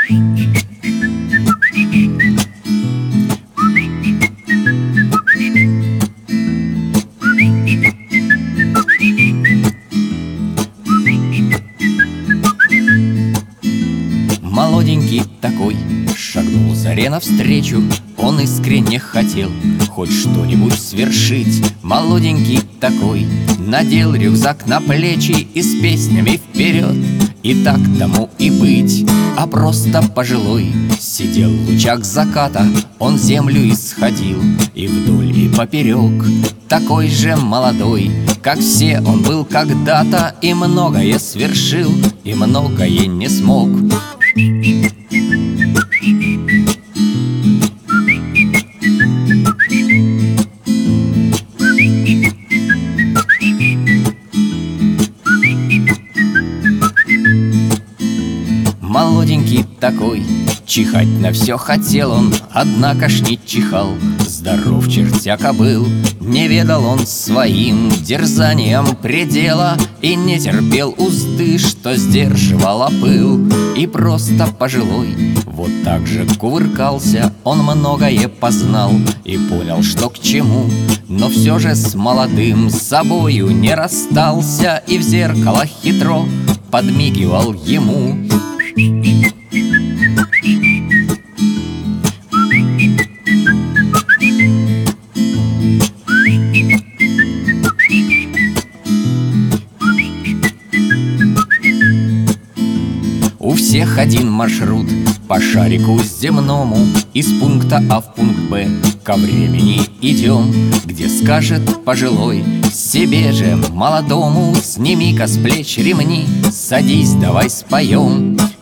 Молоденький такой шагнул заре навстречу. Он искренне хотел хоть что-нибудь свершить. Молоденький такой надел рюкзак на плечи и с песнями вперед. И так тому и быть. А просто пожилой сидел в лучах заката. Он землю исходил и вдоль, и поперек. Такой же молодой, как все он был когда-то. И многое свершил, и многое не смог. Молоденький такой, чихать на все хотел он, однако ж не чихал. Здоров чертяка был, не ведал он своим дерзанием предела и не терпел узды, что сдерживала пыл. И просто пожилой вот так же кувыркался. Он многое познал и понял, что к чему, но все же с молодым собою не расстался и в зеркало хитро подмигивал ему. У всех один маршрут по шарику земному. Из пункта А в пункт Б ко времени идем, где скажет пожилой себе же молодому: сними-ка с плеч ремни, садись, давай споем.